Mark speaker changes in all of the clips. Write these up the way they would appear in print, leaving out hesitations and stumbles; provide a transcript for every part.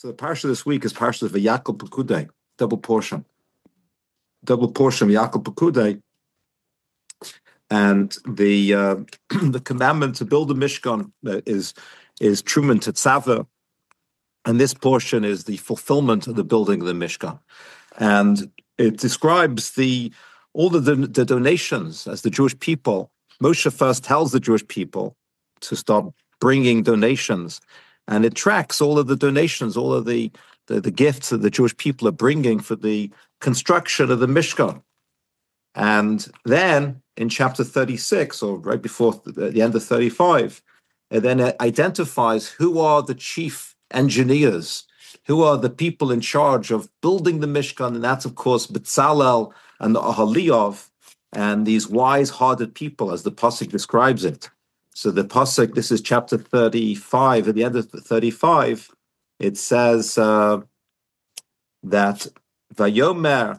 Speaker 1: So the parsha this week is parsha of Yaakov Pekudei, double portion of Yaakov Pekudei, and the the commandment to build a mishkan is Truman Tetzaveh, and this portion is the fulfillment of the building of the mishkan, and it describes all the donations as the Jewish people. Moshe first tells the Jewish people to start bringing donations. And it tracks all of the donations, all of the gifts that the Jewish people are bringing for the construction of the Mishkan. And then in chapter 36, or right before the end of 35, it then identifies who are the chief engineers, who are the people in charge of building the Mishkan. And that's, of course, Betzalel and the Ahaliov, and these wise-hearted people, as the Pasuk describes it. So the pasuk, this is chapter 35. At the end of 35, it says that Vayomer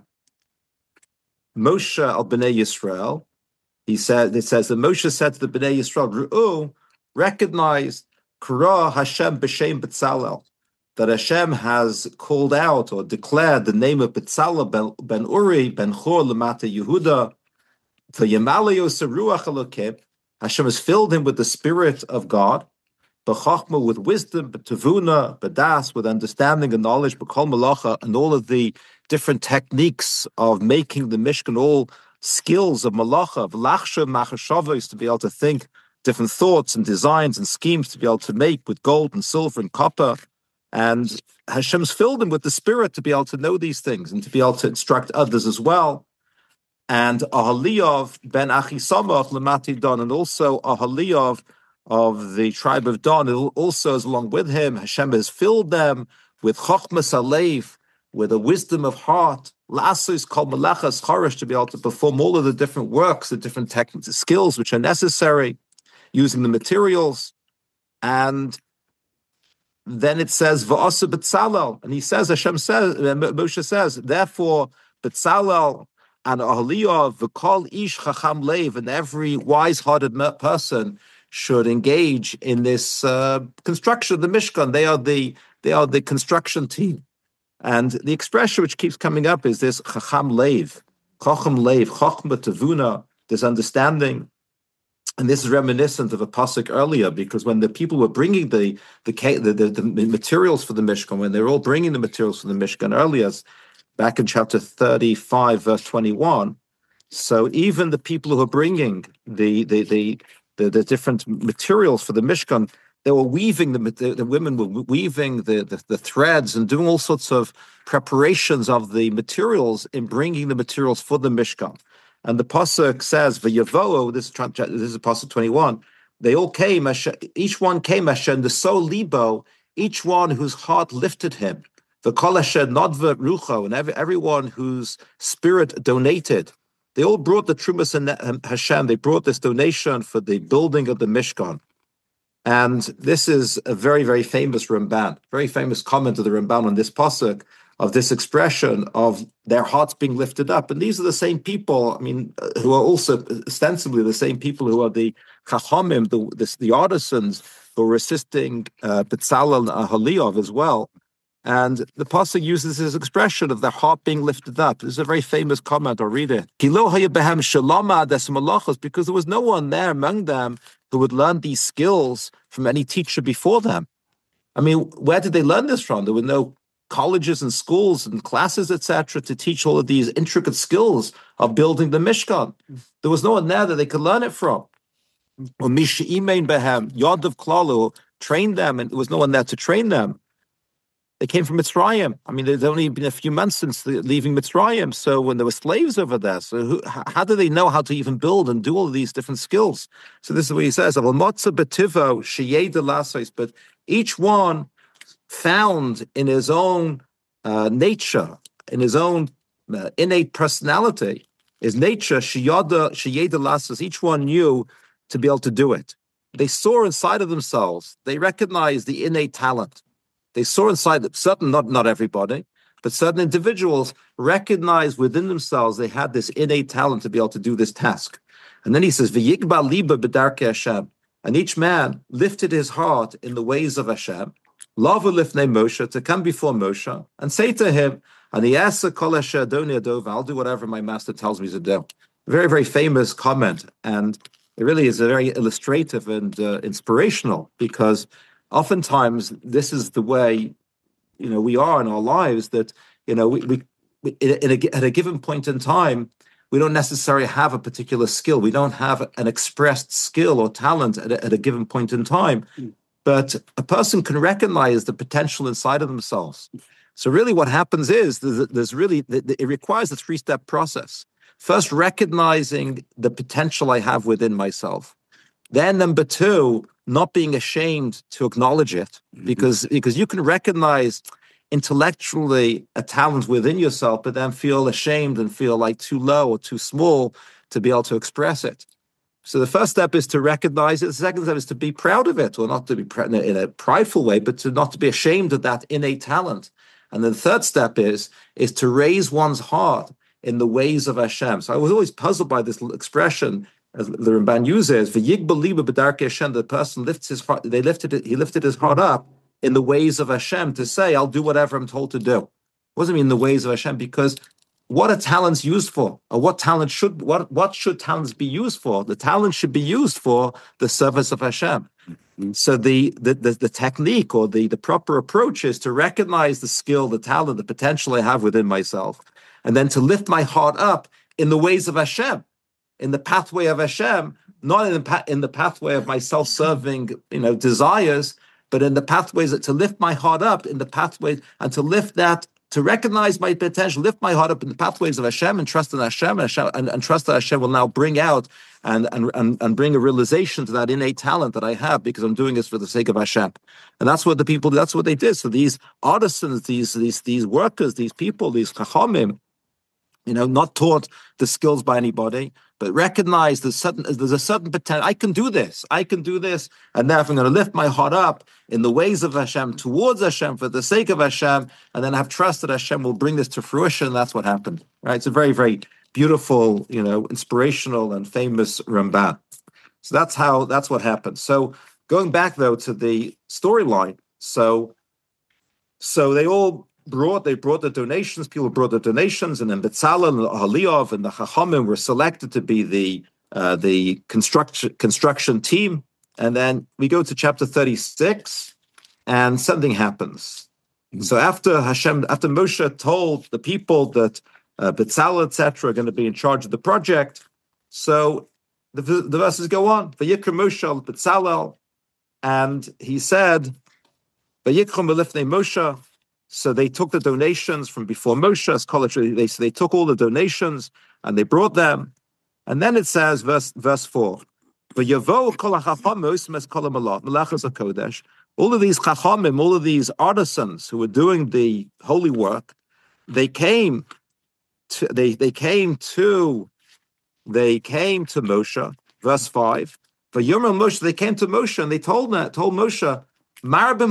Speaker 1: Moshe al Bnei Yisrael. It says that Moshe said to the Bnei Yisrael, Ru'u, recognize Kara Hashem b'shem Betzalel, that Hashem has called out or declared the name of Betzalel ben Uri ben Chor Lamata Yehuda. Vayamalayo Seruach Elokim. Hashem has filled him with the Spirit of God, b'chachma, with wisdom, b'tavuna, b'das, with understanding and knowledge, b'kol malacha, and all of the different techniques of making the Mishkan, all skills of malacha, v'lachsha machashavos, to be able to think different thoughts and designs and schemes to be able to make with gold and silver and copper. And Hashem's filled him with the Spirit to be able to know these things and to be able to instruct others as well. And Ahaliov ben Achisamach lemati Don, and also Ahaliov of the tribe of Don, also is along with him. Hashem has filled them with Chochmas Alev, with a wisdom of heart, Lasus Kol Melechas Chorish, to be able to perform all of the different works, the different technical skills which are necessary, using the materials. And then it says Va'asa Betzalel, and he says, Moshe says, therefore Betzalel and Ahaliov, v'kol ish chacham leiv, and every wise-hearted person should engage in this construction of the Mishkan. They are the construction team, and the expression which keeps coming up is this chacham leiv, chachma tavuna, this understanding, and this is reminiscent of a pasuk earlier, because when the people were bringing the materials for the Mishkan, when they were all bringing the materials for the Mishkan earlier, back in chapter 35, verse 21. So even the people who are bringing the different materials for the Mishkan, they were weaving the women were weaving the threads and doing all sorts of preparations of the materials in bringing the materials for the Mishkan. And the pasuk says, "V'yavohu." This is pasuk 21. They all came. Each one came. And the soul libo. Each one whose heart lifted him. The kol asher nodva rucho, and everyone whose spirit donated, they all brought the trumas and Hashem. They brought this donation for the building of the Mishkan, and this is a very, very famous Ramban, very famous comment of the Ramban on this pasuk, of this expression of their hearts being lifted up. And these are the same people, who are also ostensibly the same people who are the chachamim, the artisans who are assisting Betzalel and Ahaliov as well. And the pasuk uses this expression of their heart being lifted up. This is a very famous comment. I'll read it. Because there was no one there among them who would learn these skills from any teacher before them. Where did they learn this from? There were no colleges and schools and classes, etc., to teach all of these intricate skills of building the Mishkan. There was no one there that they could learn it from. Or Mishi'imein behem, Yadav Klalu, trained them, and there was no one there to train them. They came from Mitzrayim. There's only been a few months since leaving Mitzrayim. So when there were slaves over there, how do they know how to even build and do all of these different skills? So this is what he says. But each one found in his own nature, in his own innate personality, his nature, sheyeda lassos, each one knew to be able to do it. They saw inside of themselves. They recognized the innate talent. They saw inside certain, not everybody, but certain individuals recognized within themselves they had this innate talent to be able to do this task. And then he says, "V'yigba liba b'darkei Hashem," and each man lifted his heart in the ways of Hashem. Lava lifnei Moshe, to come before Moshe and say to him, and he asks, I'll do whatever my master tells me to do. Very, very famous comment. And it really is a very illustrative and inspirational, because oftentimes this is the way, we are in our lives, that, at a given point in time, we don't necessarily have a particular skill. We don't have an expressed skill or talent at a given point in time. But a person can recognize the potential inside of themselves. So really what happens is it requires a three-step process. First, recognizing the potential I have within myself. Then number two, not being ashamed to acknowledge it, because you can recognize intellectually a talent within yourself, but then feel ashamed and feel like too low or too small to be able to express it. So the first step is to recognize it. The second step is to be proud of it, or not to be in a prideful way, but to not to be ashamed of that innate talent. And then the third step is to raise one's heart in the ways of Hashem. So I was always puzzled by this expression, as the Ramban uses, "V'yigbal liba b'darkei Hashem." The person lifts his heart. He lifted his heart up in the ways of Hashem, to say, "I'll do whatever I'm told to do." What does it mean, the ways of Hashem? Because what are talents used for? Or what should talents be used for? The talent should be used for the service of Hashem. So the technique, or the proper approach, is to recognize the skill, the talent, the potential I have within myself, and then to lift my heart up in the ways of Hashem, in the pathway of Hashem, not in the pathway of my self-serving, desires, but in the pathways to lift my heart up in the pathway, and to recognize my potential, lift my heart up in the pathways of Hashem, and trust in Hashem, and trust that Hashem will now bring out and bring a realization to that innate talent that I have, because I'm doing this for the sake of Hashem. And that's what that's what they did. So these artisans, these workers, these people, these chachamim, not taught the skills by anybody, but recognize there's a certain potential. I can do this, and therefore I'm going to lift my heart up in the ways of Hashem, towards Hashem, for the sake of Hashem, and then have trust that Hashem will bring this to fruition. That's what happened, right? It's a very, very beautiful, inspirational and famous Ramban. So that's what happened. So going back though to the storyline, so they brought the donations. People brought the donations, and then Betzalel and Ahaliov and the Chachamim were selected to be the construction team. And then we go to chapter 36, and something happens. So after Moshe told the people that Betzalel, etc., are going to be in charge of the project, so the verses go on. Vayikra Moshe al Betzalel, and he said, Vayikra Melifnei Moshe. So they took the donations from before Moshe's college. They took all the donations and they brought them. And then it says, verse 4, all of these chachamim, all of these artisans who were doing the holy work, they came to Moshe, verse 5. Moshe, they came to Moshe and they told Moshe, he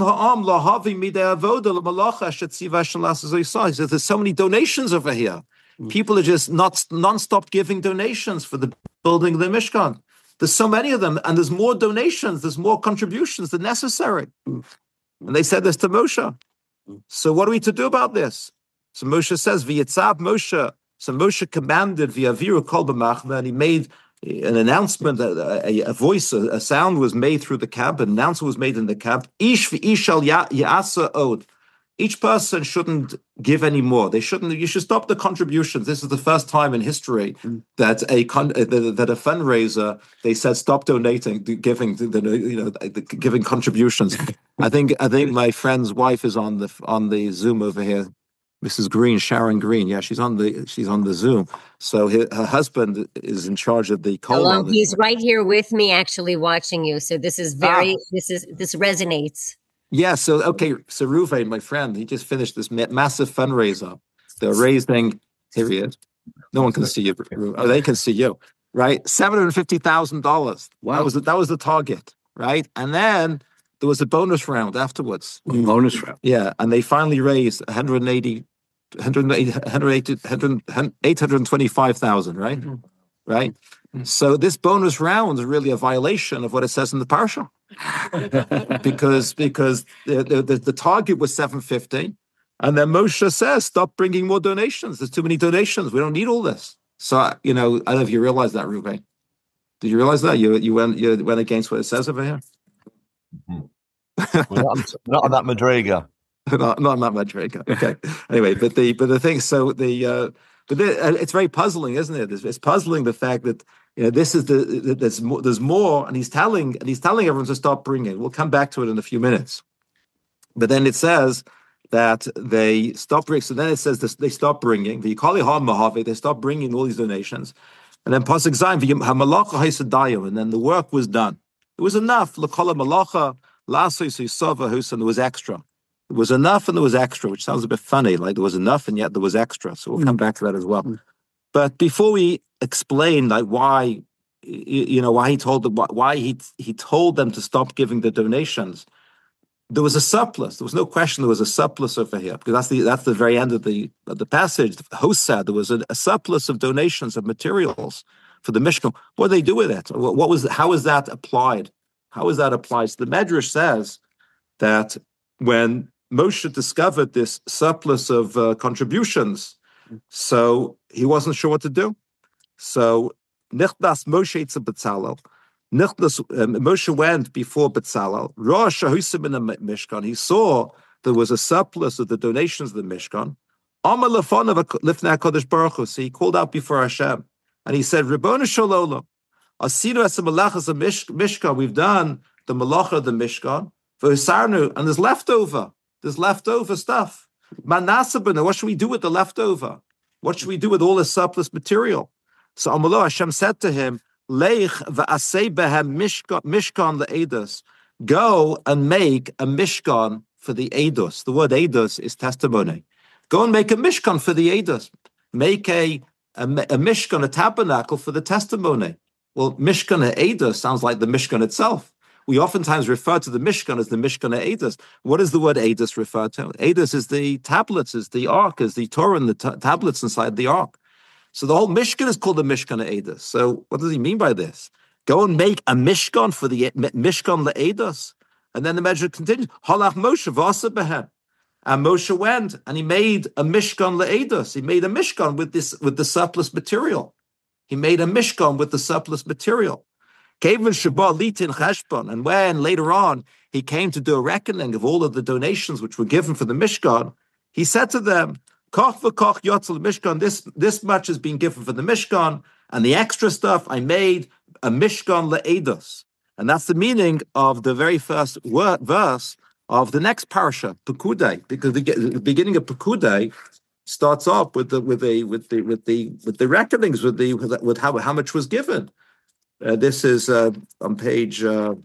Speaker 1: says, there's so many donations over here. People are just non-stop giving donations for the building of the Mishkan. There's so many of them, and there's more donations, there's more contributions than necessary. And they said this to Moshe. So what are we to do about this? So Moshe says, V'yitzab Moshe. So Moshe commanded, V'yaviru kol b'machna, and he made an announcement, a sound was made through the camp, an announcement was made in the camp. Ish v'ishal ya'asa od. Each person shouldn't give any more. You should stop the contributions. This is the first time in history that a fundraiser, they said stop donating, giving contributions. I think my friend's wife is on the Zoom over here. Mrs. Green, Sharon Green, yeah, she's on the Zoom. So her husband is in charge of the
Speaker 2: Hello, he's right here with me, actually watching you. So this is this resonates.
Speaker 1: Yeah. So Ruvain, my friend, he just finished this massive fundraiser. They're raising. Here he is. No one can see you. Oh, they can see you, right? $750,000. Wow, that was the target, right? And then there was a bonus round afterwards.
Speaker 3: Bonus round.
Speaker 1: Yeah, and they finally raised 825,000, right? Mm-hmm. Right? Mm-hmm. So this bonus round is really a violation of what it says in the parsha. because the target was 750, and then Moshe says, "Stop bringing more donations. There's too many donations. We don't need all this." So I don't know if you realize that, Ruben. Did you realize that you went against what it says over here?
Speaker 3: Not on that Madriga.
Speaker 1: not on that Madriga. Okay. Anyway, but the thing. So it's very puzzling, isn't it? It's puzzling the fact that this is there's more, and he's telling everyone to stop bringing. We'll come back to it in a few minutes. But then it says that they stop bringing. So then it says this, they stop bringing. They stop bringing all these donations, and then pasuk zayin, and then the work was done. It was enough. L'kol malacha and there was extra. It was enough and there was extra, which sounds a bit funny. Like there was enough and yet there was extra. So we'll come back to that as well. But before we explain like why he told them why he told them to stop giving the donations, there was a surplus. There was no question there was a surplus over here, because that's the very end of the passage. The host said there was a surplus of donations of materials for the Mishkan. What did they do with it? How is that applied? How is that applied? So the Medrash says that when Moshe discovered this surplus of contributions, so he wasn't sure what to do. So Nichdas Moshe to Betzalel. Moshe went before Betzalel. Rosh Hahusim in the Mishkan. He saw there was a surplus of the donations of the Mishkan. Amar lefonav lifnei HaKadosh Baruch Hu. So he called out before Hashem and he said, Ribono shel olam, asinu es malachas Mishkan. We've done the malacha of the Mishkan. V'hisarnu, and there's leftover. There's leftover stuff. Manasabana. What should we do with the leftover? What should we do with all the surplus material? So Amalo Hashem said to him, Leich v'asei behem mishkan le'edus. Go and make a mishkan for the edus. The word edus is testimony. Go and make a mishkan for the edus. Make a mishkan, a tabernacle for the testimony. Well, mishkan edus sounds like the mishkan itself. We oftentimes refer to the Mishkan as the Mishkan Eidos. What does the word Eidos refer to? Eidos is the tablets, is the ark, is the Torah and the tablets inside the ark. So the whole Mishkan is called the Mishkan Eidos. So what does he mean by this? Go and make a Mishkan for the Mishkan Eidos. And then the measure continues. Halach Moshe v'asa behem. And Moshe went and he made a Mishkan Eidos. He made a Mishkan with the surplus material. He made a Mishkan with the surplus material. And when later on he came to do a reckoning of all of the donations which were given for the Mishkan, he said to them, Koch v'koch yotzel Mishkan, this much is being given for the Mishkan, and the extra stuff I made a Mishkan le'edos. And that's the meaning of the very first verse of the next parasha, Pekudei, because the beginning of Pekudei starts off with the reckonings, with how much was given. This is on page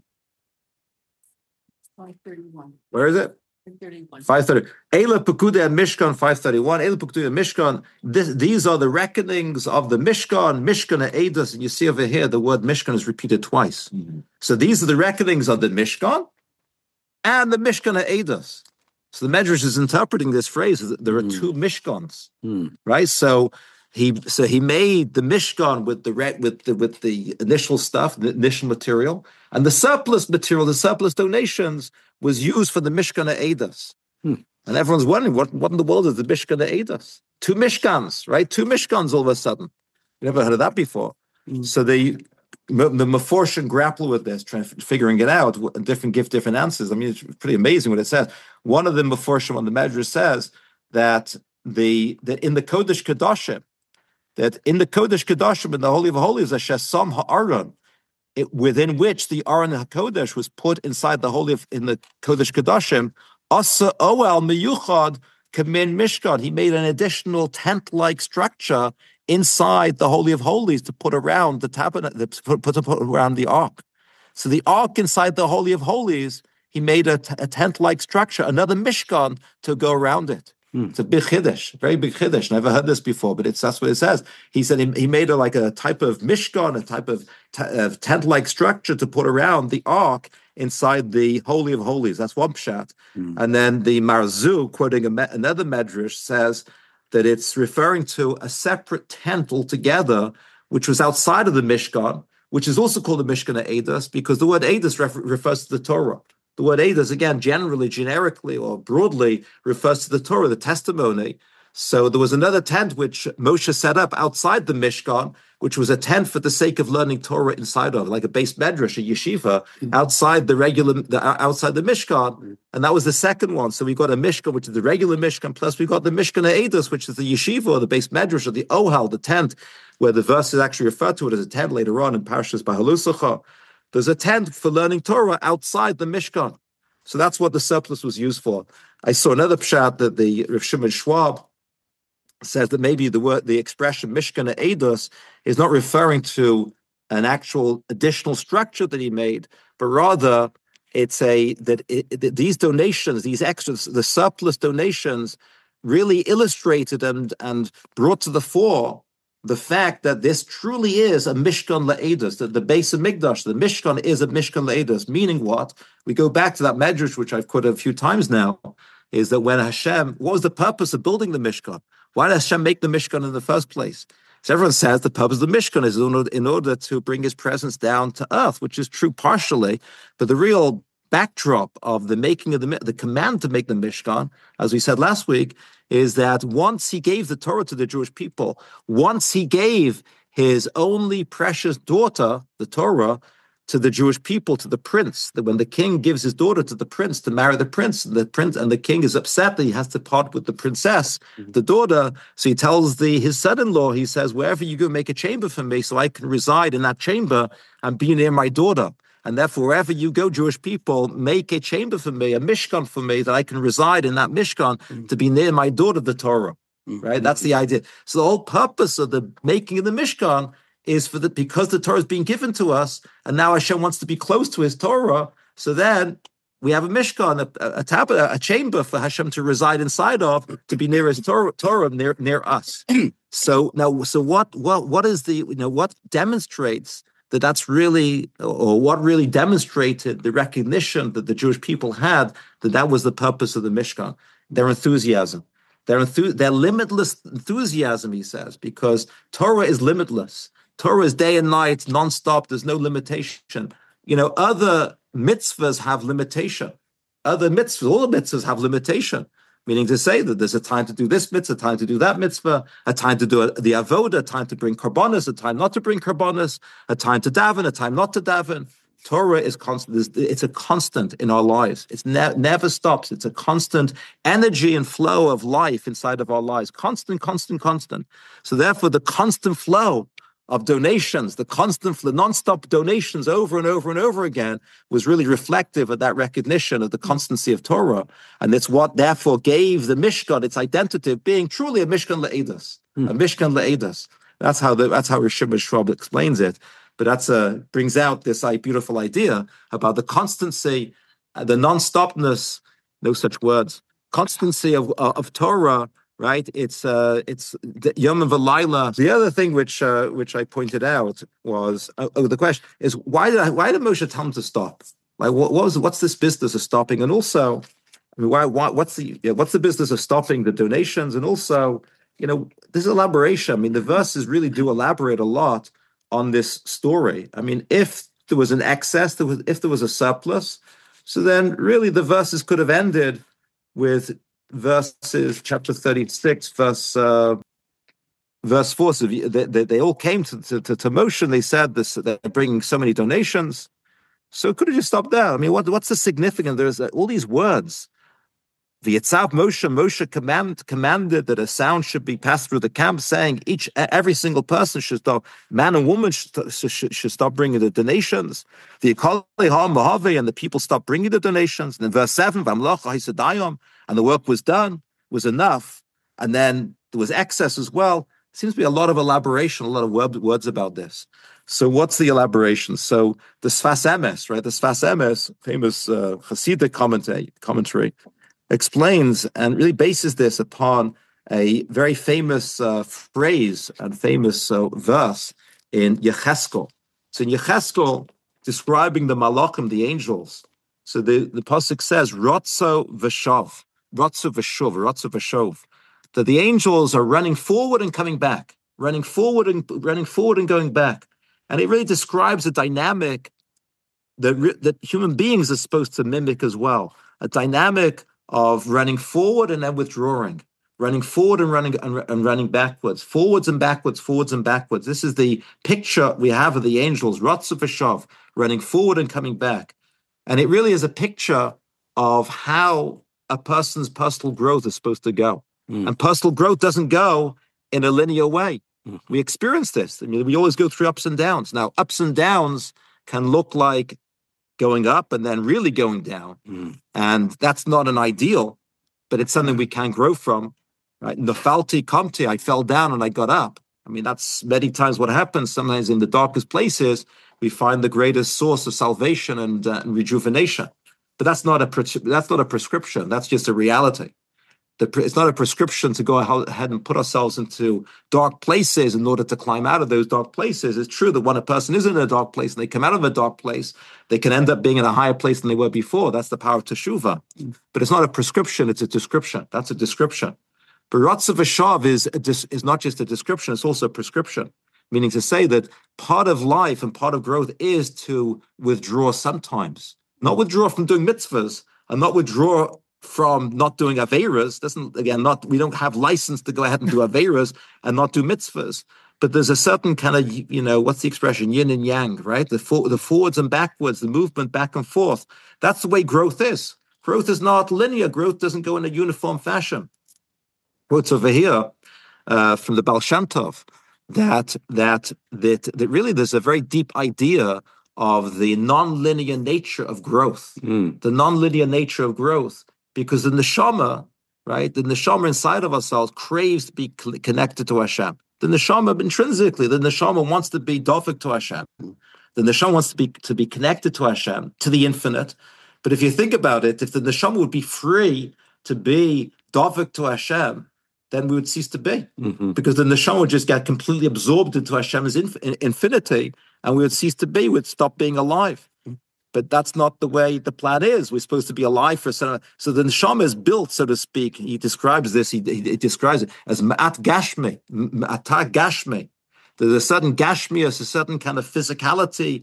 Speaker 4: 531.
Speaker 1: Where is it? 530. Eila Pekudei and Mishkan 531. Eila Pekudei and Mishkan. These are the reckonings of the Mishkan Eidos, and you see over here the word Mishkan is repeated twice. Mm-hmm. So these are the reckonings of the Mishkan and the Mishkan Eidos. So the Medrash is interpreting this phrase that there are two Mishkans, right? So he made the Mishkan with the initial stuff, the initial material, and the surplus material, the surplus donations, was used for the Mishkan Eidos. And everyone's wondering, what in the world is the Mishkan Eidos? Two Mishkans, right? Two Mishkans all of a sudden. You never heard of that before. So the Meforshim grapple with this, figuring it out, and give different answers. I mean, it's pretty amazing what it says. One of the Meforshim on the Medrash says that in the Kodesh Kedoshim, in the Holy of Holies, a Shesam Ha'aron, within which the Aron HaKodesh was put inside the in the Kodesh Kedoshim, Asa Oel Meyuchad Kamin Mishkan. He made an additional tent-like structure inside the Holy of Holies to put around the tabernacle, to put around the ark. So the ark inside the Holy of Holies, he made a tent-like structure, another Mishkan to go around it. It's a big chiddush, very big chiddush. Never heard this before, but that's what it says. He said he made a type of mishkan, a type of tent-like structure to put around the ark inside the Holy of Holies. That's one pshat. And then the Marzu, quoting another medrash, says that it's referring to a separate tent altogether, which was outside of the mishkan, which is also called the Mishkan Eidos, because the word Eidos refers to the Torah. The word Eidos, again, generically or broadly, refers to the Torah, the testimony. So there was another tent which Moshe set up outside the Mishkan, which was a tent for the sake of learning Torah inside of, like a base medrash, a yeshiva, outside the Mishkan, and that was the second one. So we got a Mishkan, which is the regular Mishkan, plus we got the Mishkan Eidos, which is the yeshiva or the base medrash or the ohel, the tent, where the verse is actually referred to it as a tent later on in Parshas Bahalusacha. There's a tent for learning Torah outside the Mishkan. So that's what the surplus was used for. I saw another pshat that the Rav Shimon Schwab says that maybe the expression Mishkan Eidos is not referring to an actual additional structure that he made, but rather it's these donations, these extras, the surplus donations, really illustrated and brought to the fore the fact that this truly is a Mishkan Le'edos, that the base of Mikdash, the Mishkan is a Mishkan Le'edos, meaning what? We go back to that medrash, which I've quoted a few times now, is that when Hashem, what was the purpose of building the Mishkan? Why did Hashem make the Mishkan in the first place? So everyone says the purpose of the Mishkan is in order to bring his presence down to earth, which is true partially, but the real backdrop of the making of the command to make the Mishkan, as we said last week, is that once he gave the Torah to the Jewish people, once he gave his only precious daughter, the Torah, to the Jewish people, to the prince, that when the king gives his daughter to the prince to marry the prince and the king is upset that he has to part with the princess, the daughter, so he tells his son-in-law, he says, wherever you go, make a chamber for me so I can reside in that chamber and be near my daughter. And therefore, wherever you go, Jewish people, make a chamber for me, a Mishkan for me, that I can reside in that Mishkan to be near my daughter, the Torah. Right? That's the idea. So the whole purpose of the making of the Mishkan is because the Torah is being given to us, and now Hashem wants to be close to his Torah. So then we have a Mishkan, a chamber for Hashem to reside inside of, to be near his Torah near us. So what is what demonstrates that's really, or what really demonstrated the recognition that the Jewish people had that was the purpose of the Mishkan, their enthusiasm, their limitless enthusiasm, he says, because Torah is limitless. Torah is day and night, non-stop, there's no limitation. Other mitzvahs have limitation. All the mitzvahs have limitation. Meaning to say that there's a time to do this mitzvah, a time to do that mitzvah, a time to do the avoda, a time to bring karbonos, a time not to bring karbonos, a time to daven, a time not to daven. Torah is constant. It's a constant in our lives. It never stops. It's a constant energy and flow of life inside of our lives. Constant. So therefore, the constant flow of donations, the constant, non-stop donations over and over and over again was really reflective of that recognition of the constancy of Torah. And it's what therefore gave the Mishkan its identity of being truly a Mishkan Le'edos, a Mishkan Le'edos. That's how Rav Shimon Schwab explains it. But that brings out this beautiful idea about the constancy, the non-stopness, no such words, constancy of Torah. Right, it's the Yom V'Laila. The other thing which I pointed out was the question is why did Moshe tell him to stop? Like what's this business of stopping? And also, what's the business of stopping the donations? And also, this elaboration. The verses really do elaborate a lot on this story. If there was an excess, if there was a surplus, so then really the verses could have ended with verses chapter 36, verse 4. So they all came to Moshe and they said this, they're bringing so many donations. So it could have just stopped there. What's the significance? There's all these words. The Yitzav Moshe commanded that a sound should be passed through the camp, saying every single person should stop, man and woman should stop bringing the donations. The and the people stopped bringing the donations. And in verse 7, and the work was done, was enough, and then there was excess as well. Seems to be a lot of elaboration, a lot of words about this. So what's the elaboration? So the Sfas Emes, right? The Sfas Emes, famous Hasidic commentary, explains and really bases this upon a very famous phrase and famous verse in Yecheskel. So in Yecheskel, describing the Malachim, the angels, so the pasuk says, Rotzo v'shav, that the angels are running forward and coming back, running forward and going back. And it really describes a dynamic that human beings are supposed to mimic as well. A dynamic of running forward and then withdrawing, running forward and running backwards, forwards and backwards, forwards and backwards. This is the picture we have of the angels, Ratzav V'Shav, running forward and coming back. And it really is a picture of how a person's personal growth is supposed to go. And personal growth doesn't go in a linear way. We experience this. I mean, we always go through ups and downs. Now, ups and downs can look like going up and then really going down. And that's not an ideal, but it's something we can grow from. Right? Nafalti kamti, I fell down and I got up. I mean, that's many times what happens. Sometimes in the darkest places, we find the greatest source of salvation and rejuvenation. But that's not a prescription. That's just a reality. It's not a prescription to go ahead and put ourselves into dark places in order to climb out of those dark places. It's true that when a person is in a dark place and they come out of a dark place, they can end up being in a higher place than they were before. That's the power of teshuvah. But it's not a prescription, it's a description. That's a description. But Ratzav V'Shav is not just a description, it's also a prescription. Meaning to say that part of life and part of growth is to withdraw sometimes. Not withdraw from doing mitzvahs and not withdraw from not doing Averas. We don't have license to go ahead and do Averas and not do mitzvahs. But there's a certain kind of, what's the expression? Yin and yang, right? The forwards and backwards, the movement back and forth. That's the way growth is. Growth is not linear. Growth doesn't go in a uniform fashion. Quotes over here from the Baal Shem Tov that really there's a very deep idea of the non-linear nature of growth, the non-linear nature of growth, because the neshama, right, the neshama inside of ourselves craves to be connected to Hashem. The neshama intrinsically, the neshama wants to be dofik to Hashem. The neshama wants to be connected to Hashem, to the infinite. But if you think about it, if the neshama would be free to be dofik to Hashem, then we would cease to be, because the neshama would just get completely absorbed into Hashem's infinity, and we would cease to be. We'd stop being alive. But that's not the way the plan is. We're supposed to be alive for some. So the neshama is built, so to speak. He describes this. He describes it as ma'at gashmi, ma'ata gashmi. There's a certain gashmius, a certain kind of physicality,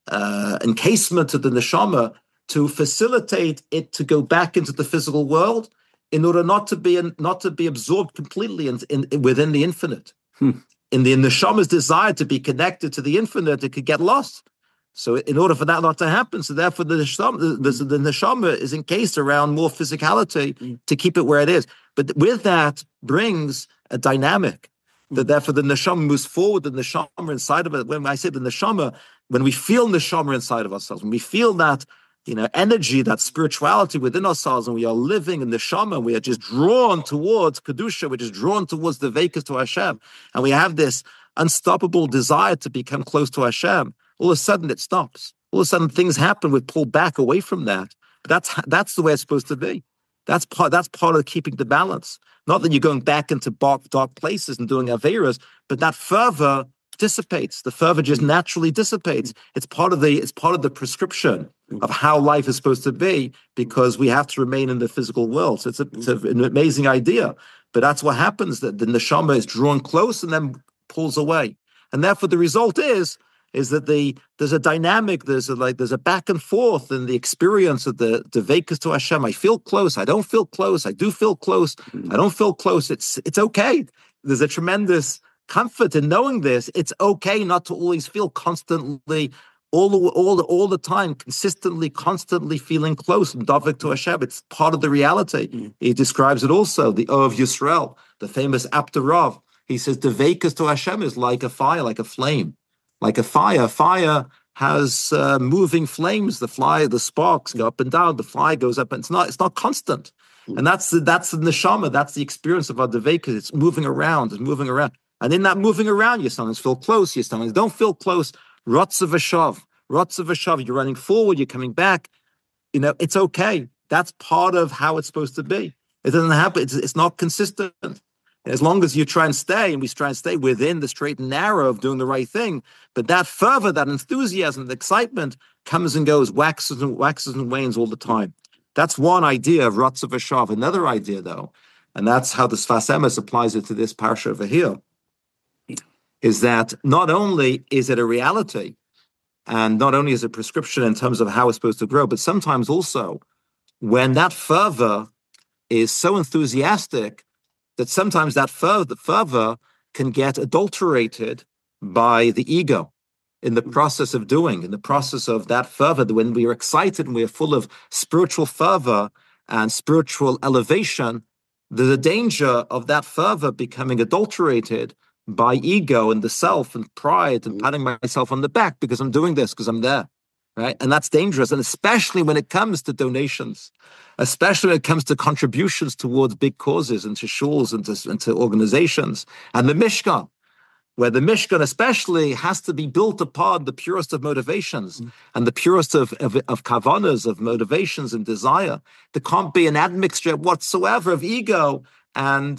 Speaker 1: encasement of the neshama to facilitate it to go back into the physical world, in order not to be absorbed completely within the infinite. In the neshama's desire to be connected to the infinite, it could get lost. So in order for that not to happen, so therefore the neshama is encased around more physicality to keep it where it is. But with that brings a dynamic, that therefore the neshama moves forward, the neshama inside of it. When I say the neshama, when we feel neshama inside of ourselves, when we feel that energy, that spirituality within ourselves, and we are living in the neshama, we are just drawn towards Kedusha, we're just drawn towards the Vekas to Hashem, and we have this unstoppable desire to become close to Hashem. All of a sudden it stops. All of a sudden things happen, we pull back away from that. But that's the way it's supposed to be. That's part of keeping the balance. Not that you're going back into dark places and doing Averas, but that fervor dissipates. The fervor just naturally dissipates. It's part of the prescription of how life is supposed to be, because we have to remain in the physical world. So it's an amazing idea. But that's what happens, that the neshama is drawn close and then pulls away. And therefore the result is that there's a dynamic, there's a back and forth in the experience of the Vekas to Hashem. I feel close, I don't feel close, I do feel close, I don't feel close. It's okay. There's a tremendous comfort in knowing this. It's okay not to always feel constantly, all the time, consistently, constantly feeling close and davik to Hashem. It's part of the reality. He describes it also, the O of Yisrael, the famous Apterav. He says the Vekas to Hashem is like a fire, like a flame, like a fire. Fire has moving flames. The sparks go up and down. The fire goes up, and it's not constant. And that's the neshama. That's the experience of our Vekas. It's moving around. And in that moving around, you sometimes feel close, you sometimes don't feel close. Ratzav V'Shav, you're running forward, you're coming back. It's okay. That's part of how it's supposed to be. It doesn't happen. It's not consistent. As long as you try and stay within the straight and narrow of doing the right thing, but that fervor, that enthusiasm, that excitement comes and goes, waxes and wanes all the time. That's one idea of Ratzav V'Shav. Another idea, though, and that's how the Sfas Emes applies it to this parsha over here, is that not only is it a reality, and not only is it a prescription in terms of how it's supposed to grow, but sometimes also when that fervor is so enthusiastic that sometimes that fervor can get adulterated by the ego in the process of doing, in the process of that fervor. When we are excited and we are full of spiritual fervor and spiritual elevation, there's a danger of that fervor becoming adulterated by ego and the self and pride and patting myself on the back because I'm doing this, because I'm there, right? And that's dangerous. And especially when it comes to donations, especially when it comes to contributions towards big causes and to shuls and to organizations and the Mishkan, where the Mishkan especially has to be built upon the purest of motivations and the purest of kavanas, of motivations and desire. There can't be an admixture whatsoever of ego and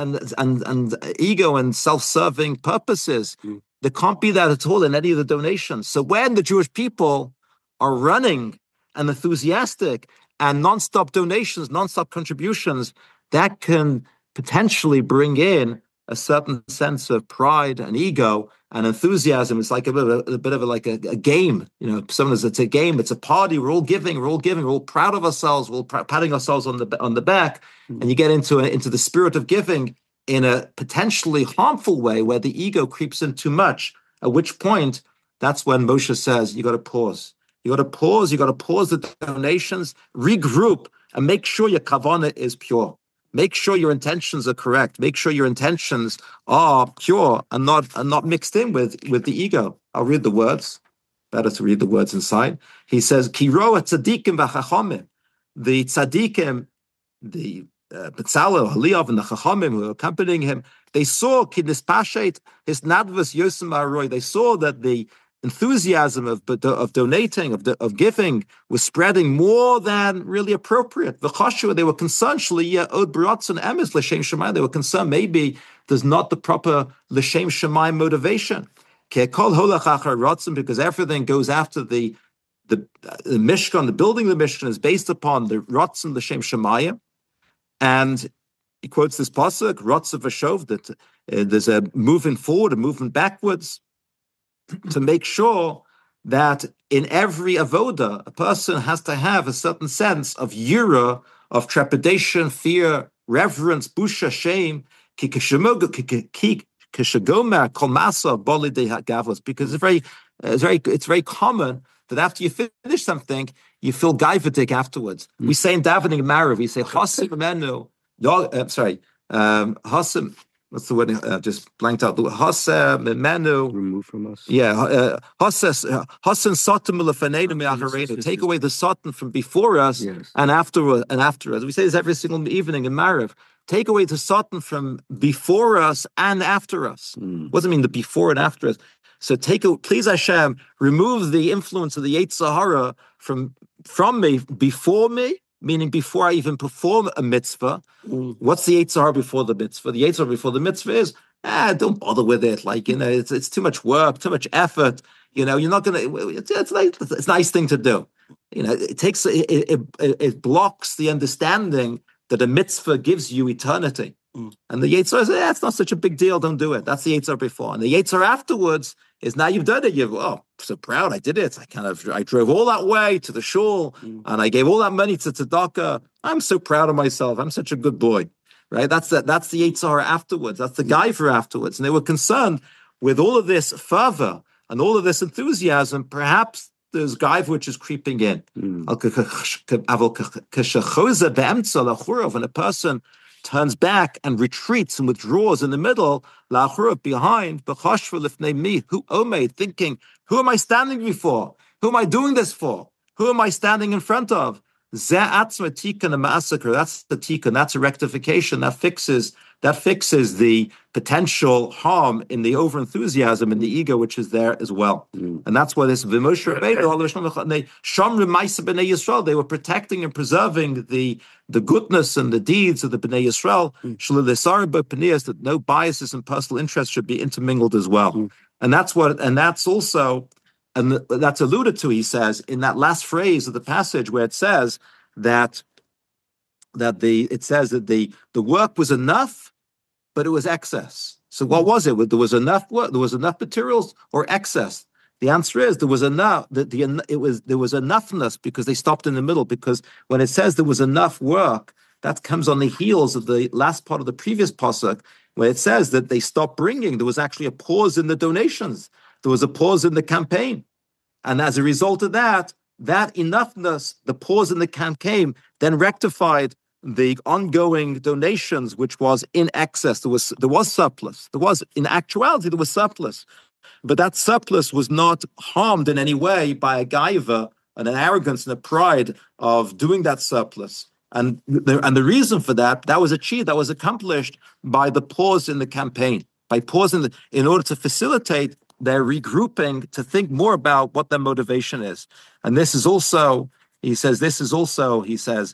Speaker 1: ego and self-serving purposes. There can't be that at all in any of the donations. So when the Jewish people are running and enthusiastic and non-stop donations, non-stop contributions, that can potentially bring in a certain sense of pride and ego and enthusiasm. It's like a bit of a game. Sometimes it's a game, it's a party. We're all giving, we're all proud of ourselves, we're all patting ourselves on the back, and you get into the spirit of giving in a potentially harmful way where the ego creeps in too much. At which point, that's when Moshe says, you got to pause. You got to pause the donations, regroup, and make sure your kavanah is pure. Make sure your intentions are correct. Make sure your intentions are pure and not mixed in with the ego. I'll read the words. Better to read the words inside. He says, Kiro tzadikim v'chachamim. The tzadikim, the Betzalel, Haliav, and the chachamim who were accompanying him, they saw kidnispashet his nadvus yosem aroy. They saw that the enthusiasm of donating, of giving, was spreading more than really appropriate. They were concerned, they were concerned maybe there's not the proper l'shem shemayim motivation. Because everything goes after the Mishkan, the building of the Mishkan is based upon the Ratzon l'shem shemayim. And he quotes this pasuk, Ratzon v'shov, that there's a moving forward, a movement backwards, to make sure that in every avoda, a person has to have a certain sense of yira, of trepidation, fear, reverence, busha, shame, because it's very common that after you finish something, you feel gaivatik afterwards. We say in davening Marav, we say hasim menu. Hasim. What's the word? Just blanked out. Hasem menu.
Speaker 4: Remove from us.
Speaker 1: Yeah. Hasen satim lefanenu me'acharenu. Take away the satan from before us and after us. We say this every single evening in Marav. Take away the satan from before us and after us. What does it mean, the before and after us? So please Hashem, remove the influence of the Yetzer Hara from me, before me, meaning before I even perform a mitzvah. What's the Yetzer Hara before the mitzvah? The Yetzer Hara before the mitzvah is, don't bother with it. It's too much work, too much effort. You're not going to, it's a nice thing to do. It blocks the understanding that a mitzvah gives you eternity. And the Yetzer Hara says, it's not such a big deal, don't do it. That's the Yetzer Hara before. And the Yetzer Hara afterwards is, now you've done it. So proud, I did it. I drove all that way to the shul, and I gave all that money to tzedakah. I'm so proud of myself. I'm such a good boy, right? That's the Yetzer Hara afterwards. That's the guy for afterwards. And they were concerned with all of this fervor and all of this enthusiasm. Perhaps there's gaiva which is creeping in. When a person turns back and retreats and withdraws in the middle, behind, thinking, who am I standing before? Who am I doing this for? Who am I standing in front of? That's the tikkun. That's a rectification. That fixes the potential harm in the overenthusiasm in the ego, which is there as well. And that's why this Moshe Rabbeinu, they were protecting and preserving the goodness and the deeds of the Bnei Yisrael, that no biases and personal interests should be intermingled as well. And that's alluded to, he says, in that last phrase of the passage where it says that the work was enough, but it was excess. So what was it? There was enough work, there was enough materials or excess? The answer is there was enough. There was enoughness because they stopped in the middle. Because when it says there was enough work, that comes on the heels of the last part of the previous pasuk, where it says that they stopped bringing. There was actually a pause in the donations. There was a pause in the campaign, and as a result of that enoughness, the pause in the campaign, then rectified the ongoing donations, which was in excess. There was surplus. In actuality, there was surplus. But that surplus was not harmed in any way by a gaiva and an arrogance and a pride of doing that surplus. And the reason for that was achieved, that was accomplished by the pause in the campaign, by pausing in order to facilitate their regrouping, to think more about what their motivation is. And this is also, he says, his the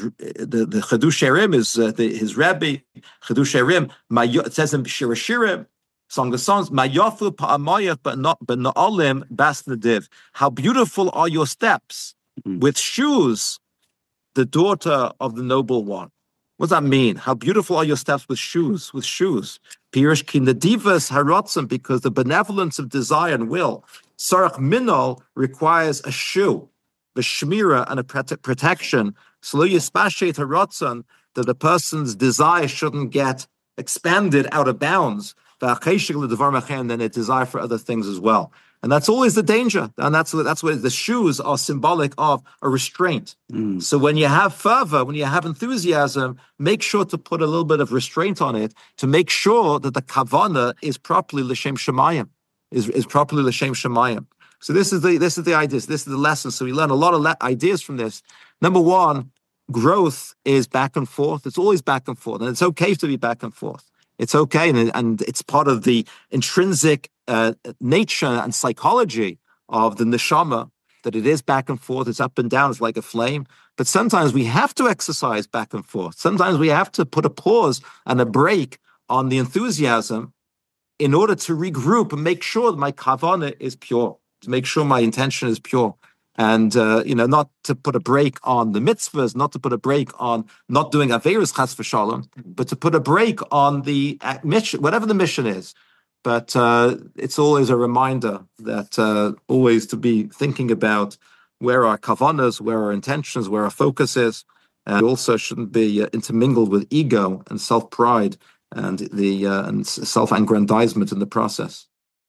Speaker 1: Chedush Erim is his Rebbe, Chedush Erim, it says in Shir Shirim, Song of Songs, Mayofu pa'amayach but na'alim bas nadiv. How beautiful are your steps with shoes, the daughter of the noble one. What does that mean? How beautiful are your steps with shoes? Pirish ki nadivas harotzim, because the benevolence of desire and will. Sarach minol requires a shoe, the shmira and a protection. So lo yispashet harotzim, that the person's desire shouldn't get expanded out of bounds. And then a desire for other things as well. And that's always the danger. And that's what the shoes are symbolic of, a restraint. So when you have fervor, when you have enthusiasm, make sure to put a little bit of restraint on it to make sure that the kavana is properly l'shem shemayim, is properly l'shem shemayim. So this is the ideas. This is the lesson. So we learn a lot of ideas from this. Number one, growth is back and forth. It's always back and forth. And it's okay to be back and forth. It's okay, and it's part of the intrinsic nature and psychology of the neshama, that it is back and forth, it's up and down, it's like a flame. But sometimes we have to exercise back and forth. Sometimes we have to put a pause and a break on the enthusiasm in order to regroup and make sure that my kavana is pure, to make sure my intention is pure. And, not to put a break on the mitzvahs, not to put a break on not doing Aveirus Chas v'Shalom, but to put a break on the mission, whatever the mission is. But it's always a reminder that always to be thinking about where our kavanas, where our intentions, where our focus is. And also shouldn't be intermingled with ego and self-pride and and self-aggrandizement in the process.